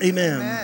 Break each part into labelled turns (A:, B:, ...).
A: Amen.
B: Amen.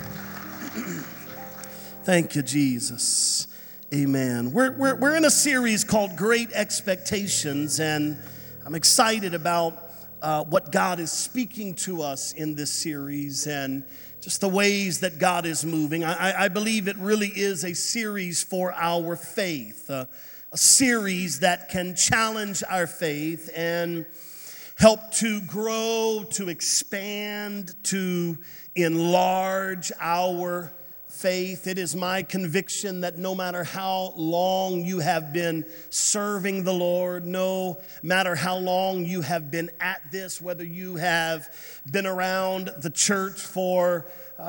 A: Thank you, Jesus. Amen. We're in a series called Great Expectations, and I'm excited about what God is speaking to us in this series and just the ways that God is moving. I believe it really is a series for our faith, a series that can challenge our faith and help to grow, to expand, to enlarge our faith. It is my conviction that no matter how long you have been serving the Lord, no matter how long you have been at this, whether you have been around the church for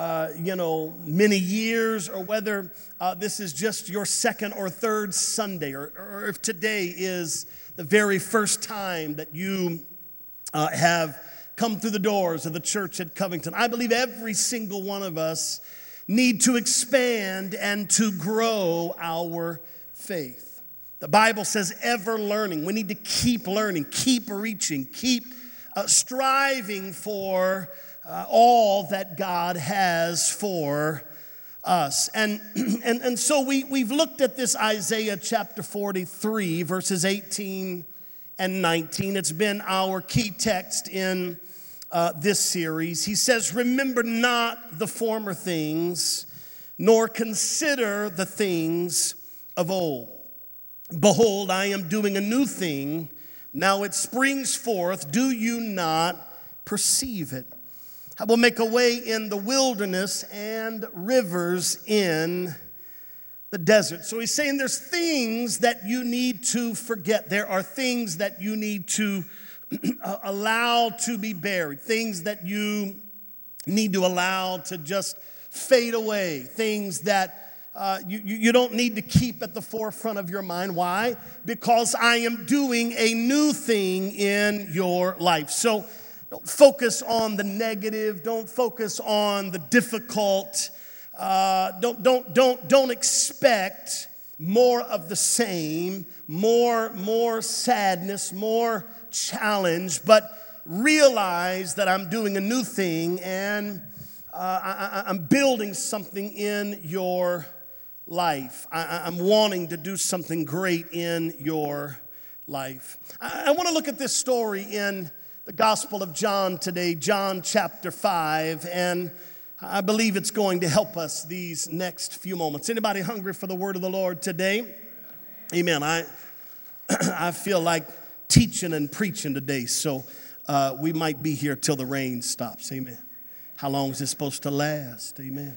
A: many years, or whether this is just your second or third Sunday, or if today is the very first time that you have come through the doors of the church at Covington. I believe every single one of us need to expand and to grow our faith. The Bible says ever learning. We need to keep learning, keep reaching, keep striving for all that God has for us. And so we've looked at this Isaiah chapter 43, verses 18 and 19. It's been our key text in this series. He says, "Remember not the former things, nor consider the things of old. Behold, I am doing a new thing. Now it springs forth. Do you not perceive it? I will make a way in the wilderness and rivers in the desert." So he's saying there's things that you need to forget. There are things that you need to allow to be buried, things that you need to allow to just fade away, things that you don't need to keep at the forefront of your mind. Why? Because I am doing a new thing in your life. So don't focus on the negative. Don't focus on the difficult. Don't expect more of the same, more sadness, more challenge, but realize that I'm doing a new thing and I'm building something in your life. I'm wanting to do something great in your life. I want to look at this story in the Gospel of John today, John chapter 5, and I believe it's going to help us these next few moments. Anybody hungry for the word of the Lord today? Amen. I feel like teaching and preaching today, so we might be here till the rain stops. Amen. How long is it supposed to last? Amen.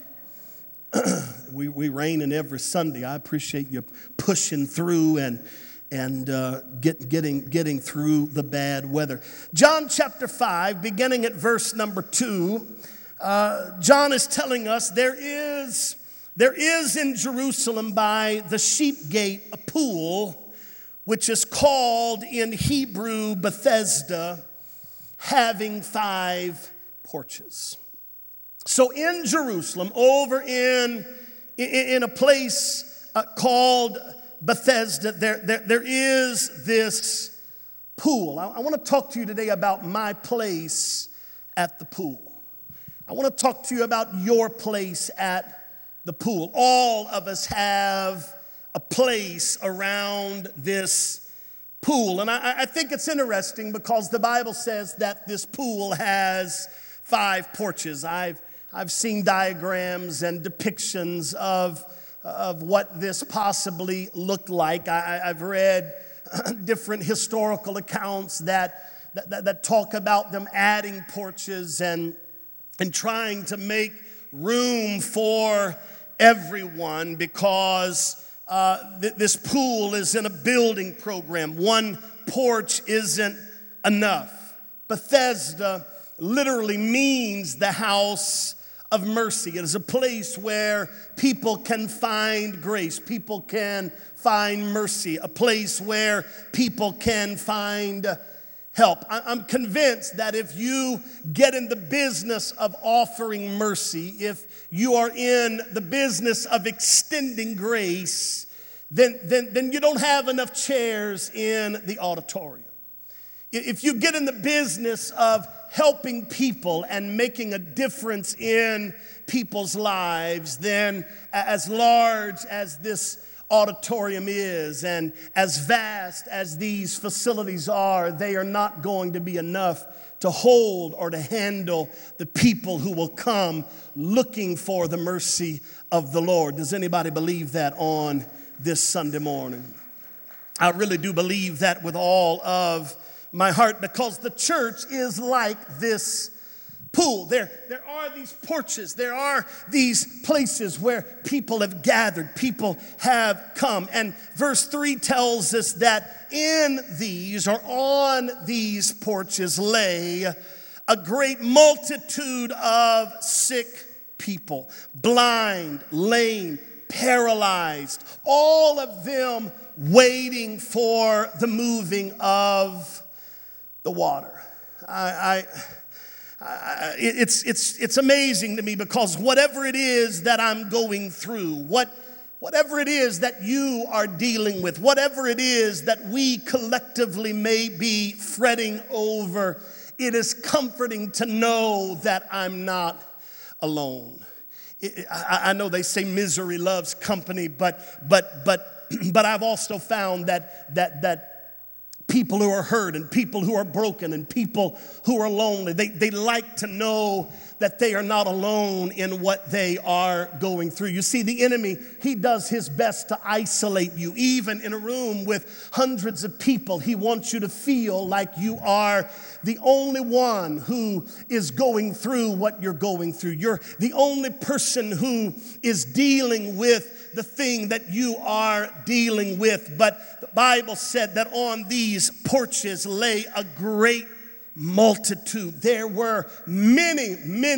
A: we raining every Sunday. I appreciate you pushing through and getting through the bad weather. John chapter 5, beginning at verse number 2, John is telling us there is in Jerusalem by the sheep gate a pool, which is called in Hebrew Bethesda, having 5 porches. So in Jerusalem, over in a place called Bethesda, there is this pool. I want to talk to you today about my place at the pool. I want to talk to you about your place at the pool. All of us have a place around this pool. And I think it's interesting because the Bible says that this pool has 5 porches. I've seen diagrams and depictions of what this possibly looked like. I've read different historical accounts that talk about them adding porches and trying to make room for everyone because this pool is in a building program. One porch isn't enough. Bethesda literally means the house of mercy. It is a place where people can find grace. People can find mercy. A place where people can find help. I'm convinced that if you get in the business of offering mercy, if you are in the business of extending grace, then you don't have enough chairs in the auditorium. If you get in the business of helping people and making a difference in people's lives, then as large as this auditorium is and as vast as these facilities are, they are not going to be enough to hold or to handle the people who will come looking for the mercy of the Lord. Does anybody believe that on this Sunday morning? I really do believe that with all of my heart, because the church is like this pool. There are these porches. There are these places where people have gathered. People have come. And verse 3 tells us that in these or on these porches lay a great multitude of sick people, blind, lame, paralyzed, all of them waiting for the moving of the water. It's amazing to me, because whatever it is that I'm going through, whatever it is that you are dealing with, whatever it is that we collectively may be fretting over, it is comforting to know that I'm not alone. I know they say misery loves company, but I've also found that people who are hurt and people who are broken and people who are lonely, they like to know that they are not alone in what they are going through. You see, the enemy, he does his best to isolate you. Even in a room with hundreds of people, he wants you to feel like you are the only one who is going through what you're going through. You're the only person who is dealing with the thing that you are dealing with. But the Bible said that on these porches lay a great multitude. There were many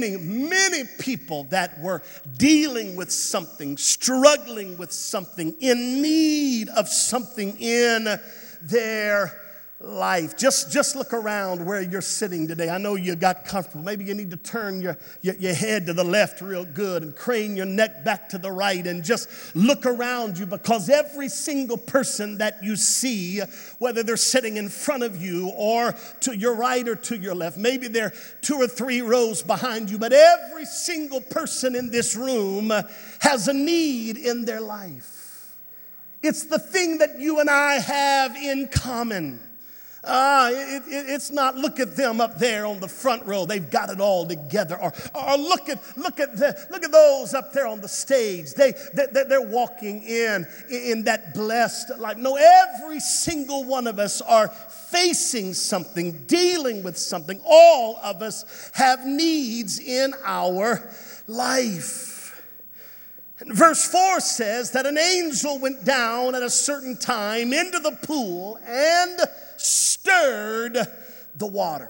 A: people that were dealing with something, struggling with something, in need of something in their life. Just look around where you're sitting today. I know you got comfortable. Maybe you need to turn your head to the left real good and crane your neck back to the right and just look around you, because every single person that you see, whether they're sitting in front of you or to your right or to your left, maybe they're 2 or 3 rows behind you, but every single person in this room has a need in their life. It's the thing that you and I have in common. It's not look at them up there on the front row, they've got it all together, or look at those up there on the stage, they're walking in that blessed life. No, every single one of us are facing something, dealing with something. All of us have needs in our life. And verse 4 says that an angel went down at a certain time into the pool and stirred the water.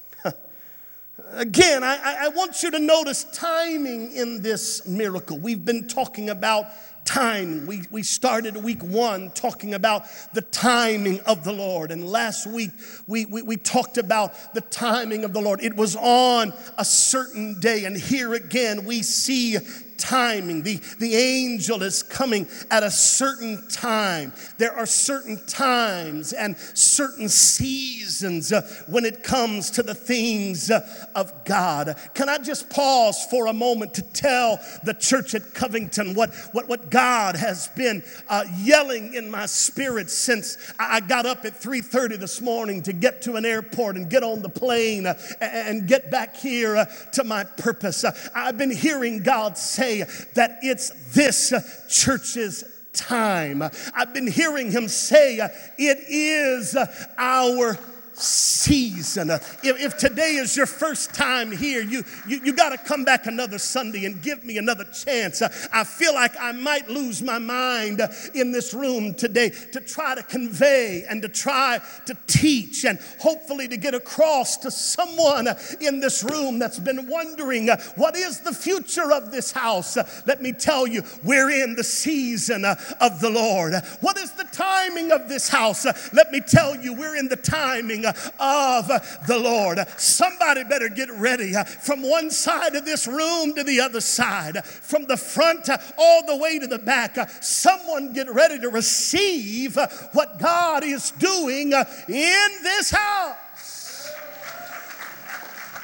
A: Again, I want you to notice timing in this miracle. We've been talking about timing. We started week 1 talking about the timing of the Lord. And last week, we talked about the timing of the Lord. It was on a certain day. And here again, we see timing. The angel is coming at a certain time. There are certain times and certain seasons when it comes to the things of God. Can I just pause for a moment to tell the church at Covington what God has been yelling in my spirit since I got up at 3:30 this morning to get to an airport and get on the plane and get back here to my purpose. I've been hearing God say that it's this church's time. I've been hearing him say it is our season. If today is your first time here, you got to come back another Sunday and give me another chance. I feel like I might lose my mind in this room today to try to convey and to try to teach and hopefully to get across to someone in this room that's been wondering what is the future of this house. Let me tell you, we're in the season of the Lord. What is the timing of this house? Let me tell you, we're in the timing of the Lord. Somebody better get ready from one side of this room to the other side, from the front all the way to the back. Someone get ready to receive what God is doing in this house.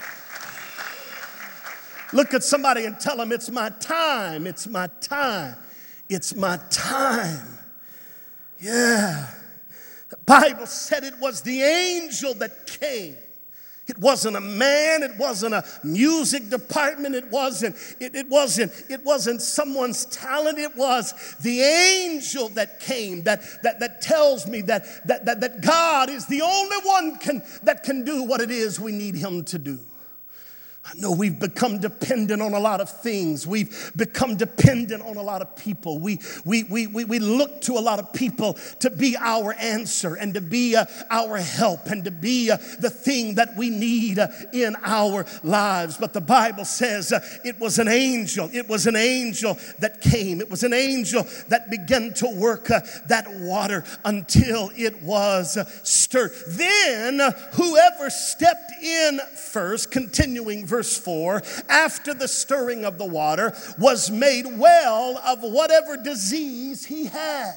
A: Look at somebody and tell them, it's my time, it's my time, it's my time. Yeah. The Bible said it was the angel that came. It wasn't a man, it wasn't a music department, it wasn't someone's talent, it was the angel that came that tells me that God is the only one that can do what it is we need him to do. I know we've become dependent on a lot of things. We've become dependent on a lot of people. We look to a lot of people to be our answer and to be our help and to be the thing that we need in our lives. But the Bible says it was an angel. It was an angel that came. It was an angel that began to work that water until it was stirred. Then whoever stepped in first, continuing verse 4, after the stirring of the water, was made well of whatever disease he had.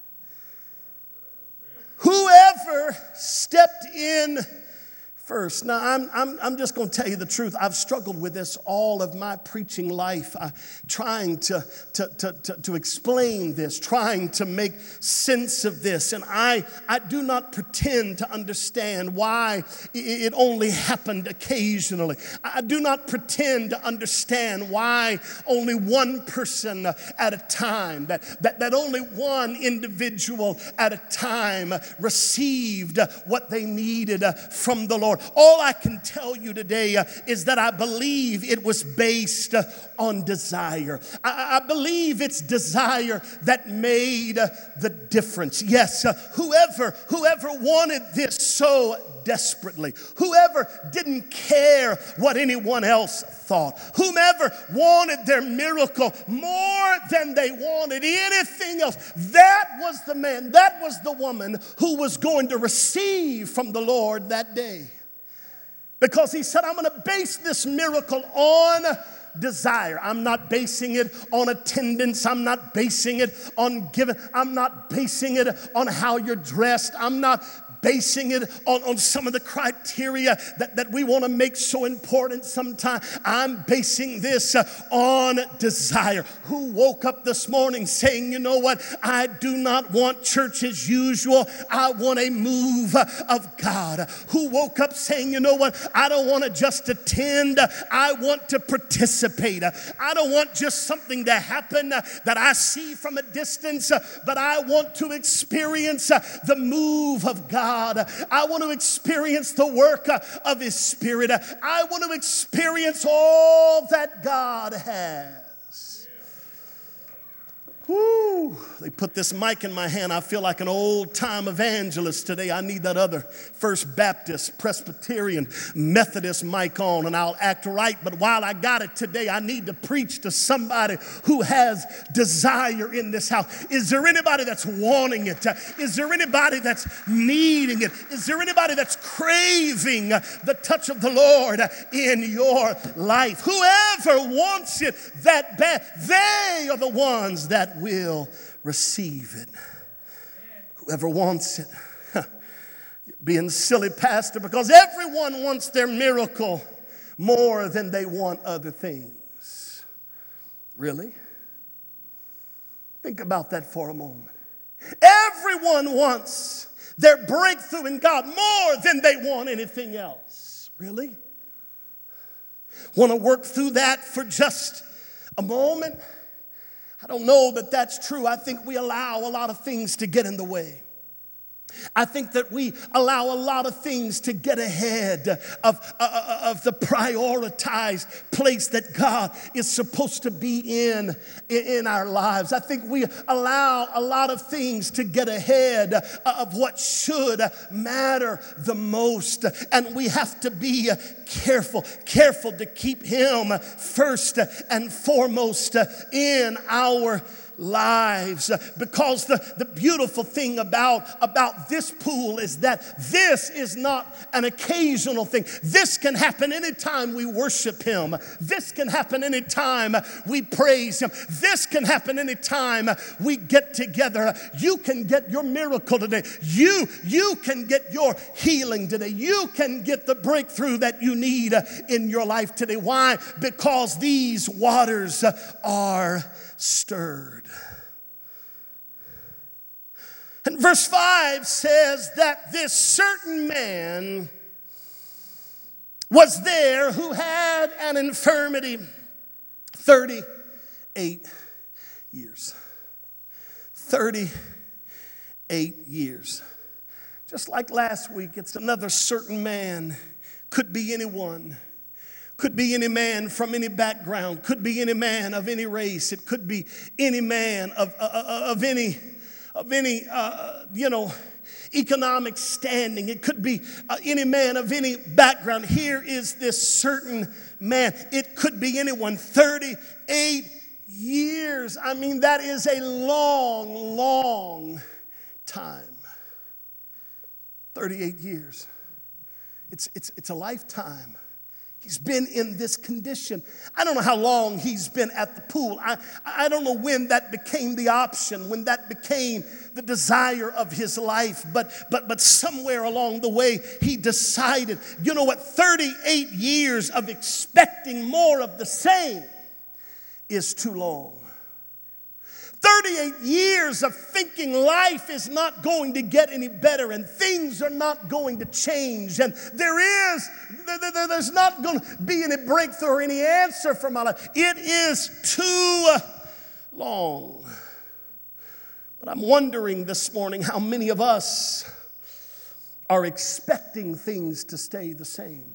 A: Whoever stepped in first. Now, I'm just going to tell you the truth. I've struggled with this all of my preaching life, trying to explain this, trying to make sense of this. And I do not pretend to understand why it only happened occasionally. I do not pretend to understand why only one person at a time, that only one individual at a time received what they needed from the Lord. All I can tell you today is that I believe it was based on desire. I believe it's desire that made the difference. Yes, whoever wanted this so desperately, whoever didn't care what anyone else thought, whomever wanted their miracle more than they wanted anything else, that was the man, that was the woman who was going to receive from the Lord that day. Because he said, I'm going to base this miracle on desire. I'm not basing it on attendance. I'm not basing it on giving. I'm not basing it on how you're dressed. I'm not basing it on some of the criteria that we want to make so important sometimes. I'm basing this on desire. Who woke up this morning saying, you know what, I do not want church as usual. I want a move of God. Who woke up saying, you know what, I don't want to just attend. I want to participate. I don't want just something to happen that I see from a distance, but I want to experience the move of God. I want to experience the work of His Spirit. I want to experience all that God has. Woo! They put this mic in my hand. I feel like an old-time evangelist today. I need that other First Baptist, Presbyterian, Methodist mic on, and I'll act right. But while I got it today, I need to preach to somebody who has desire in this house. Is there anybody that's wanting it? Is there anybody that's needing it? Is there anybody that's craving the touch of the Lord in your life? Whoever wants it that bad, they are the ones that will receive it. Whoever wants it. Being silly, pastor, because everyone wants their miracle more than they want other things. Really? Think about that for a moment. Everyone wants their breakthrough in God more than they want anything else. Really? Want to work through that for just a moment? I don't know that that's true. I think we allow a lot of things to get in the way. I think that we allow a lot of things to get ahead of the prioritized place that God is supposed to be in our lives. I think we allow a lot of things to get ahead of what should matter the most. And we have to be careful to keep Him first and foremost in our lives. Because the beautiful thing about this pool is that this is not an occasional thing. This can happen anytime we worship Him. This can happen anytime we praise Him. This can happen anytime we get together. You can get your miracle today. You can get your healing today. You can get the breakthrough that you need in your life today. Why? Because these waters are stirred. And verse 5 says that this certain man was there who had an infirmity 38 years. 38 years. Just like last week, it's another certain man. Could be anyone. Could be any man from any background. Could be any man of any race. It could be any man of any economic standing. It could be any man of any background. Here is this certain man. It could be anyone. 38 years. I mean, that is a long, long time. 38 years. It's a lifetime. He's been in this condition. I don't know how long he's been at the pool. I don't know when that became the option, when that became the desire of his life. But somewhere along the way, he decided, you know what, 38 years of expecting more of the same is too long. 38 years of thinking life is not going to get any better and things are not going to change and there's not going to be any breakthrough or any answer for my life. It is too long. But I'm wondering this morning how many of us are expecting things to stay the same.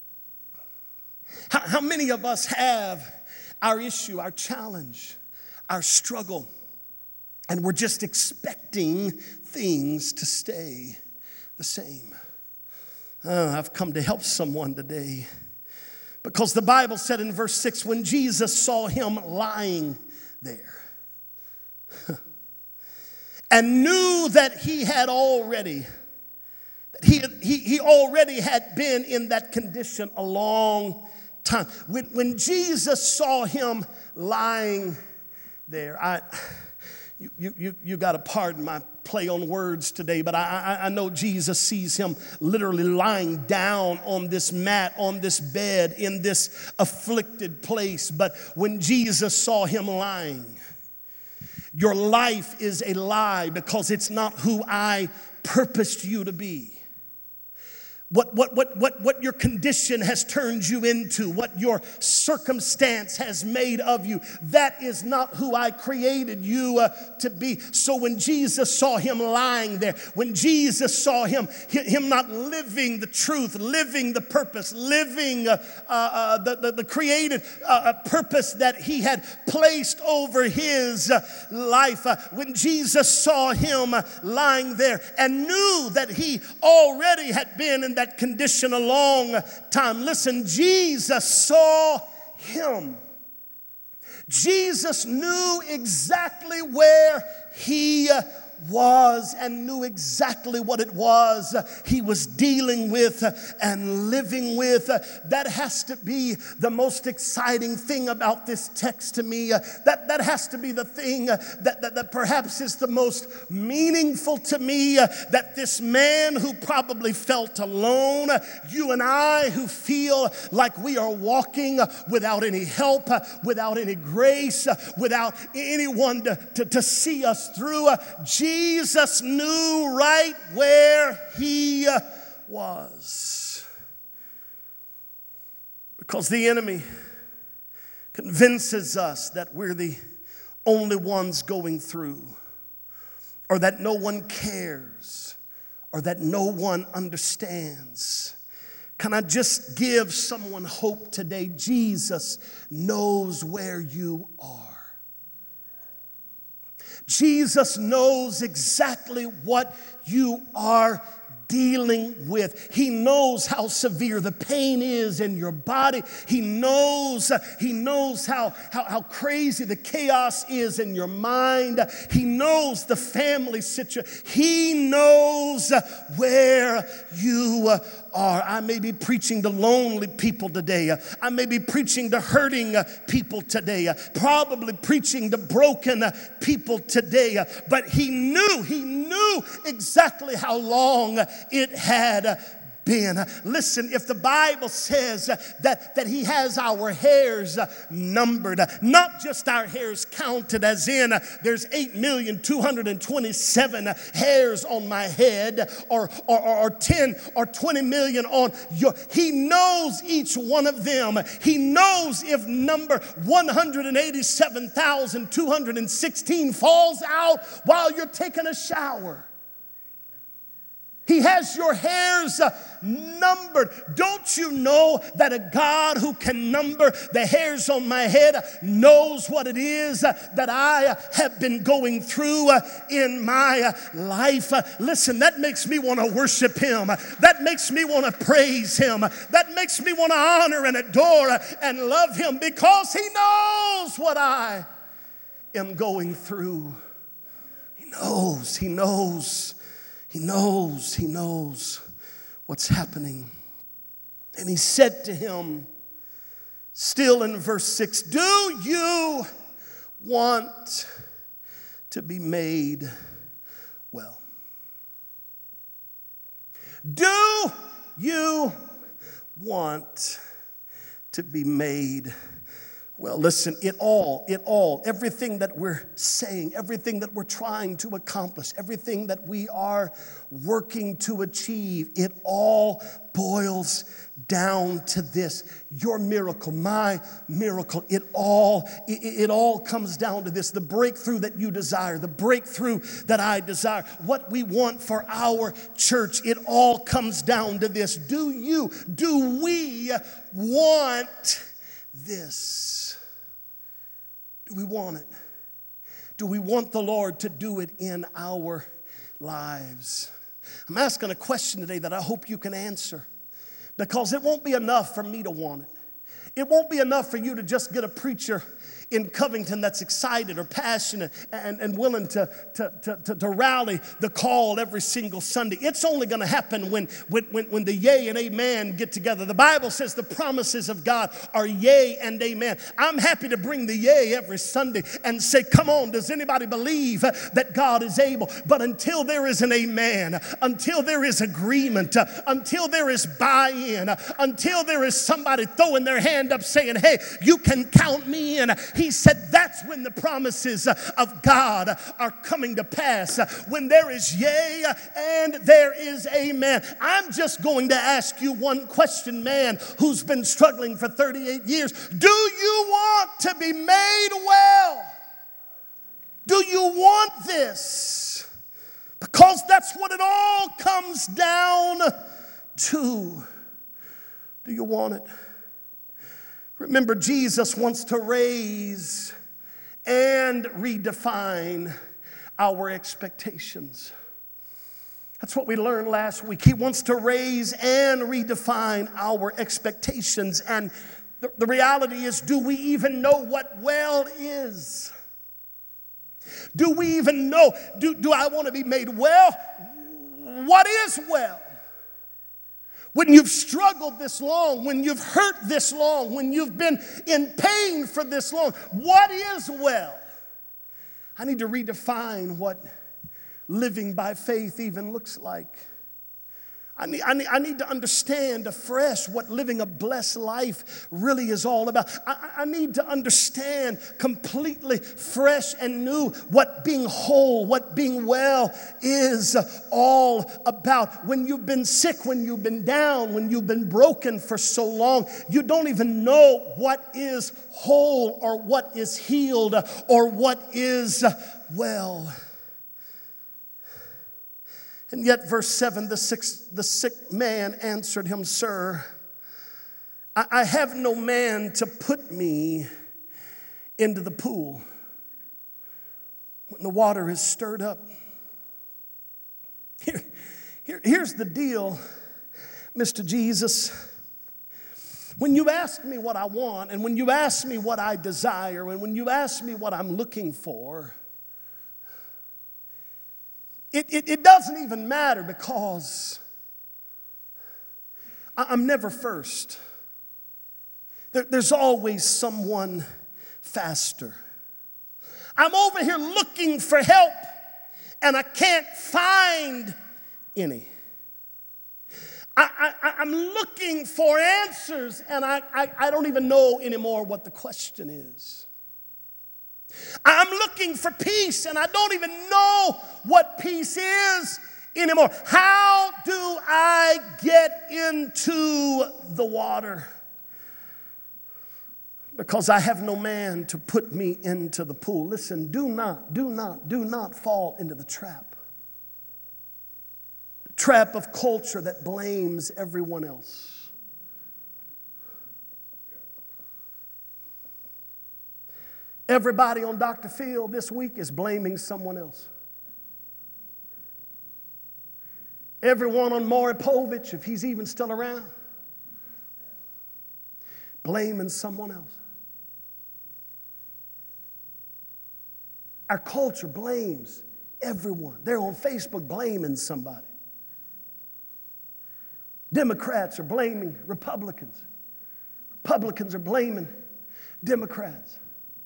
A: How many of us have our issue, our challenge, our struggle, and we're just expecting things to stay the same. I've come to help someone today because the Bible said in verse 6, when Jesus saw him lying there and knew that he already had been in that condition a long time. When Jesus saw him lying there, you got to pardon my play on words today, but I know Jesus sees him literally lying down on this mat, on this bed, in this afflicted place. But when Jesus saw him lying, your life is a lie because it's not who I purposed you to be. What your condition has turned you into, what your circumstance has made of you, that is not who I created you to be. So when Jesus saw him lying there, when Jesus saw him not living the truth, living the purpose, living the created purpose that he had placed over his life, when Jesus saw him lying there and knew that he already had been in that condition a long time. Listen, Jesus saw him. Jesus knew exactly where he was and knew exactly what it was he was dealing with and living with. That has to be the most exciting thing about this text to me. That has to be the thing that perhaps is the most meaningful to me, that this man who probably felt alone, you and I who feel like we are walking without any help, without any grace, without anyone to see us through, Jesus knew right where he was. Because the enemy convinces us that we're the only ones going through, or that no one cares, or that no one understands. Can I just give someone hope today? Jesus knows where you are. Jesus knows exactly what you are dealing with. He knows how severe the pain is in your body. He knows how crazy the chaos is in your mind. He knows the family situation. He knows where you are. I may be preaching to lonely people today. I may be preaching to hurting people today. Probably preaching to broken people today. But he knew exactly how long it had been. Listen, if the Bible says that he has our hairs numbered, not just our hairs counted as in there's 8,227,000 hairs on my head or 10 or 20 million on your, he knows each one of them. He knows if number 187,216 falls out while you're taking a shower. He has your hairs numbered. Don't you know that a God who can number the hairs on my head knows what it is that I have been going through in my life? Listen, that makes me want to worship him. That makes me want to praise him. That makes me want to honor and adore and love him because he knows what I am going through. He knows what's happening. And he said to him, still in verse 6, do you want to be made well? Do you want to be made well? Listen, everything that we're saying, everything that we're trying to accomplish, everything that we are working to achieve, it all boils down to this. Your miracle, my miracle, it all comes down to this. The breakthrough that you desire, the breakthrough that I desire, what we want for our church, it all comes down to this. Do we want this? Do we want it? Do we want the Lord to do it in our lives? I'm asking a question today that I hope you can answer, because it won't be enough for me to want it. It won't be enough for you to just get a preacher in Covington that's excited or passionate and willing to rally the call every single Sunday. It's only going to happen when the yea and amen get together. The Bible says the promises of God are yea and amen. I'm happy to bring the yea every Sunday and say, come on, does anybody believe that God is able? But until there is an amen, until there is agreement, until there is buy-in, until there is somebody throwing their hand up saying, hey, you can count me in. He said that's when the promises of God are coming to pass. When there is yea and there is amen. I'm just going to ask you one question, man who's been struggling for 38 years. Do you want to be made well? Do you want this? Because that's what it all comes down to. Do you want it? Remember, Jesus wants to raise and redefine our expectations. That's what we learned last week. He wants to raise and redefine our expectations. And the reality is, do we even know what well is? Do we even know? Do I want to be made well? What is well? When you've struggled this long, when you've hurt this long, when you've been in pain for this long, what is well? I need to redefine what living by faith even looks like. I need to understand afresh what living a blessed life really is all about. I need to understand completely fresh and new what being whole, what being well is all about. When you've been sick, when you've been down, when you've been broken for so long, you don't even know what is whole or what is healed or what is well. And yet, verse 7, the sick man answered him, Sir, I have no man to put me into the pool when the water is stirred up. Here's the deal, Mr. Jesus. When you ask me what I want, and when you ask me what I desire, and when you ask me what I'm looking for, it doesn't even matter because I'm never first. There's always someone faster. I'm over here looking for help, and I can't find any. I'm looking for answers, and I don't even know anymore what the question is. I'm looking for peace, and I don't even know what peace is anymore. How do I get into the water? Because I have no man to put me into the pool. Listen, do not fall into the trap. The trap of culture that blames everyone else. Everybody on Dr. Phil this week is blaming someone else. Everyone on Maury Povich, if he's even still around, blaming someone else. Our culture blames everyone. They're on Facebook blaming somebody. Democrats are blaming Republicans. Republicans are blaming Democrats.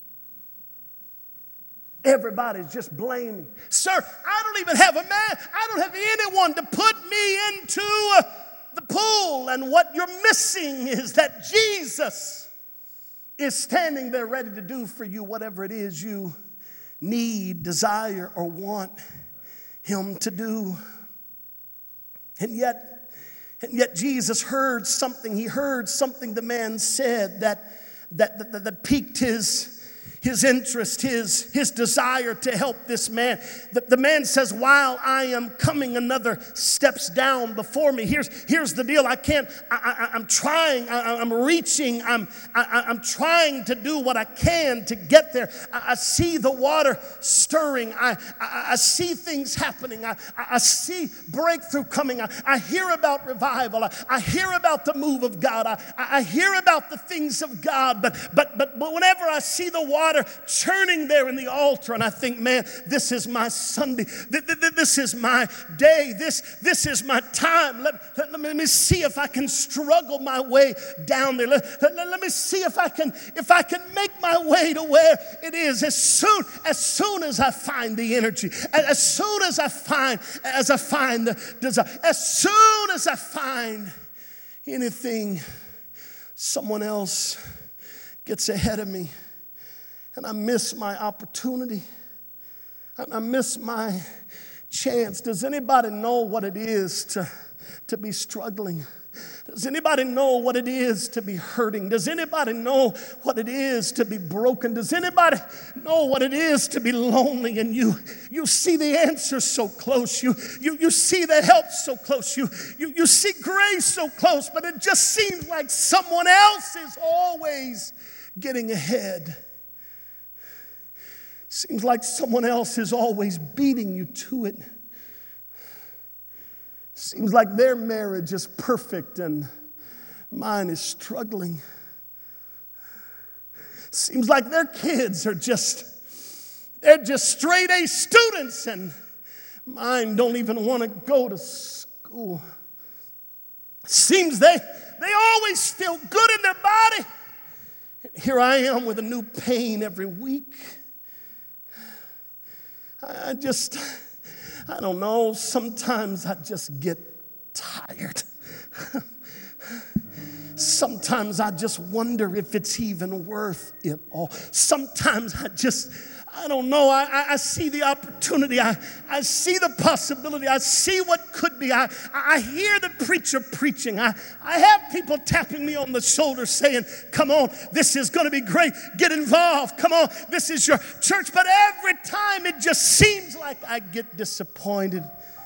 A: Everybody's just blaming. Sir, I don't even have a man. I don't have anyone to put me into the pool. And what you're missing is that Jesus is standing there ready to do for you whatever it is you need, desire, or want him to do. And yet Jesus heard something. He heard something the man said that piqued his interest, his desire to help this man. The man says, while I am coming, another steps down before me. Here's the deal. I'm trying, I'm reaching, I'm trying to do what I can to get there. I see the water stirring. I see things happening. I see breakthrough coming. I hear about revival. I hear about the move of God. I hear about the things of God. But whenever I see the water churning there in the altar, and I think, man, this is my Sunday. This is my day. This is my time. Let me see if I can struggle my way down there. Let me see if I can make my way to where it is. As soon as I find the energy, as soon as I find the desire, as soon as I find anything, someone else gets ahead of me. And I miss my opportunity. I miss my chance. Does anybody know what it is to be struggling? Does anybody know what it is to be hurting? Does anybody know what it is to be broken? Does anybody know what it is to be lonely? And you see the answer so close. You see the help so close. You see grace so close. But it just seems like someone else is always getting ahead. Seems like someone else is always beating you to it. Seems like their marriage is perfect and mine is struggling. Seems like their kids are just straight A students and mine don't even want to go to school. Seems they always feel good in their body. And here I am with a new pain every week. I don't know, sometimes I just get tired. Sometimes I just wonder if it's even worth it all. Sometimes I don't know, I see the opportunity, I see the possibility, I see what could be. I hear the preacher preaching. I have people tapping me on the shoulder saying, come on, this is going to be great, get involved, come on, this is your church. But every time it just seems like I get disappointed.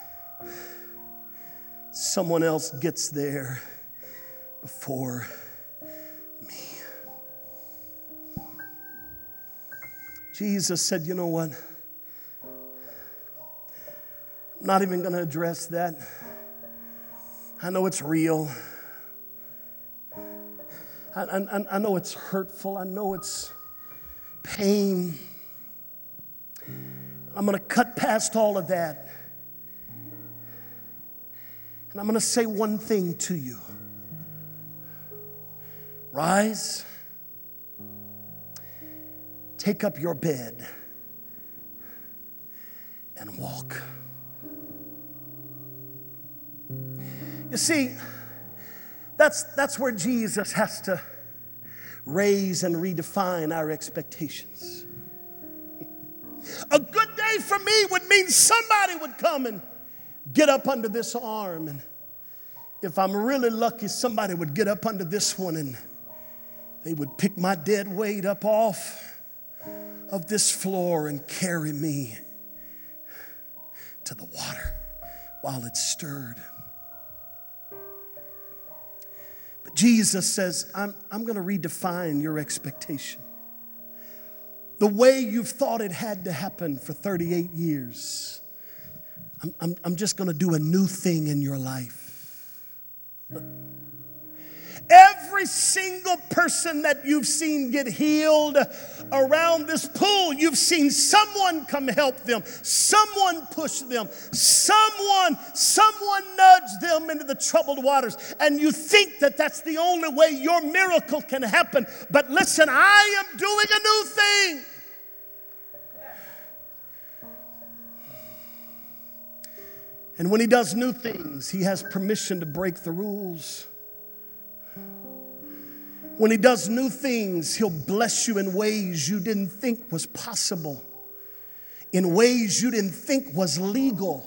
A: Someone else gets there before me. Jesus said, you know what? I'm not even going to address that. I know it's real. I know it's hurtful. I know it's pain. I'm going to cut past all of that. And I'm going to say one thing to you. Rise. Take up your bed and walk. You see, that's where Jesus has to raise and redefine our expectations. A good day for me would mean somebody would come and get up under this arm. And if I'm really lucky, somebody would get up under this one and they would pick my dead weight up off of this floor and carry me to the water while it's stirred. But Jesus says, I'm going to redefine your expectation. The way you've thought it had to happen for 38 years, I'm just going to do a new thing in your life. Every single person that you've seen get healed around this pool, you've seen someone come help them, someone push them, someone nudge them into the troubled waters. And you think that that's the only way your miracle can happen. But listen, I am doing a new thing. And when he does new things, he has permission to break the rules. When he does new things, he'll bless you in ways you didn't think was possible, in ways you didn't think was legal.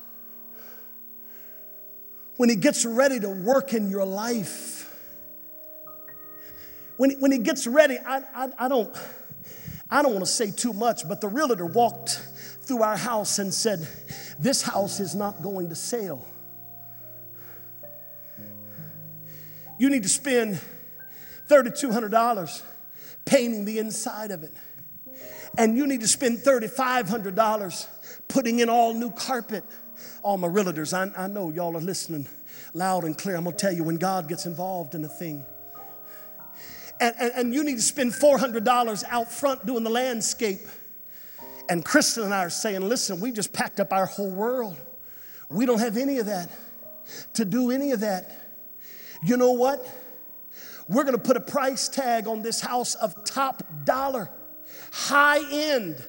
A: When he gets ready to work in your life, when he gets ready, I don't want to say too much, but the realtor walked through our house and said, "This house is not going to sell. You need to spend $3,200 painting the inside of it. And you need to spend $3,500 putting in all new carpet." All my realtors, I know y'all are listening loud and clear. I'm going to tell you, when God gets involved in a thing. And you need to spend $400 out front doing the landscape. And Kristen and I are saying, listen, we just packed up our whole world. We don't have any of that to do any of that. You know what? We're going to put a price tag on this house of top dollar, high end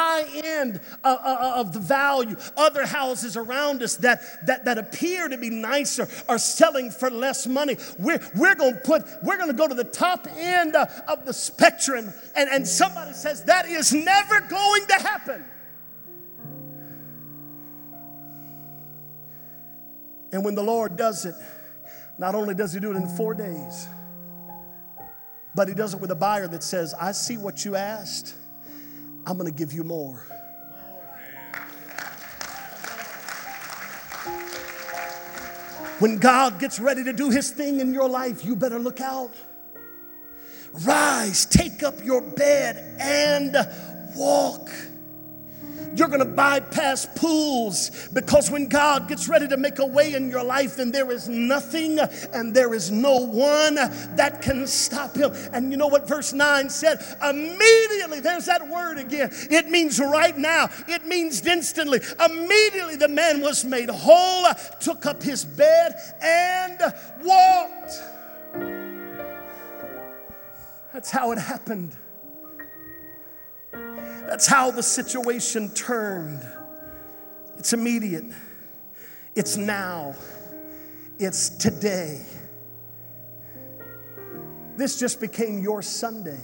A: of the value. Other houses around us that appear to be nicer are selling for less money. We're going to go to the top end of the spectrum, and somebody says that is never going to happen. And when the Lord does it, not only does he do it in 4 days, but he does it with a buyer that says, "I see what you asked. I'm going to give you more." When God gets ready to do his thing in your life, you better look out. Rise, take up your bed and walk. You're going to bypass pools, because when God gets ready to make a way in your life, then there is nothing and there is no one that can stop him. And you know what verse 9 said? Immediately, there's that word again. It means right now. It means instantly. Immediately the man was made whole, took up his bed and walked. That's how it happened. That's how the situation turned. It's immediate. It's now. It's today. This just became your Sunday.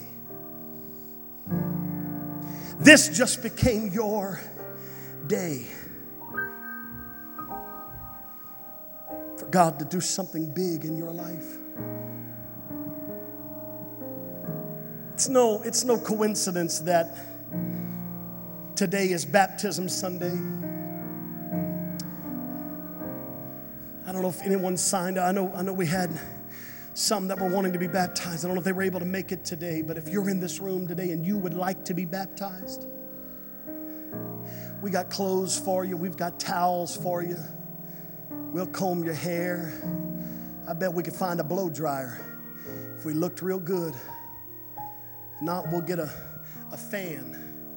A: This just became your day. For God to do something big in your life. It's no coincidence that today is Baptism Sunday. I don't know if anyone signed up. I know we had some that were wanting to be baptized. I don't know if they were able to make it today, but if you're in this room today and you would like to be baptized, we got clothes for you. We've got towels for you. We'll comb your hair. I bet we could find a blow dryer if we looked real good. If not, we'll get a fan.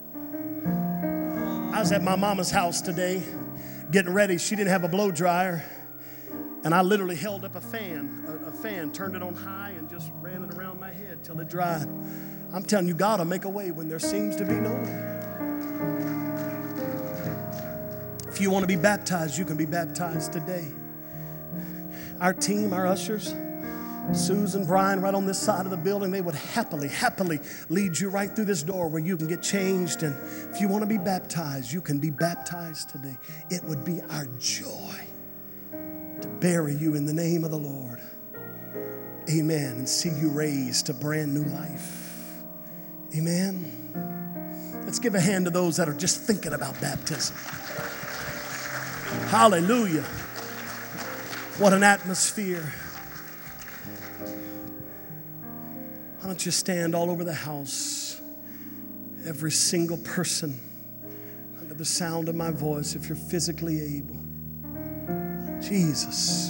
A: I was at my mama's house today getting ready. She didn't have a blow dryer. And I literally held up a fan, turned it on high, and just ran it around my head till it dried. I'm telling you, God will make a way when there seems to be no way. If you want to be baptized, you can be baptized today. Our team, our ushers, Susan, Brian, right on this side of the building, they would happily lead you right through this door where you can get changed. And if you want to be baptized, you can be baptized today. It would be our joy to bury you in the name of the Lord. Amen. And see you raised to brand new life. Amen. Let's give a hand to those that are just thinking about baptism. Hallelujah. What an atmosphere. Why don't you stand all over the house, every single person under the sound of my voice, if you're physically able. Jesus.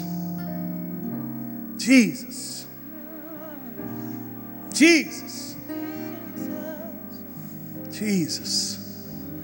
A: Jesus. Jesus. Jesus.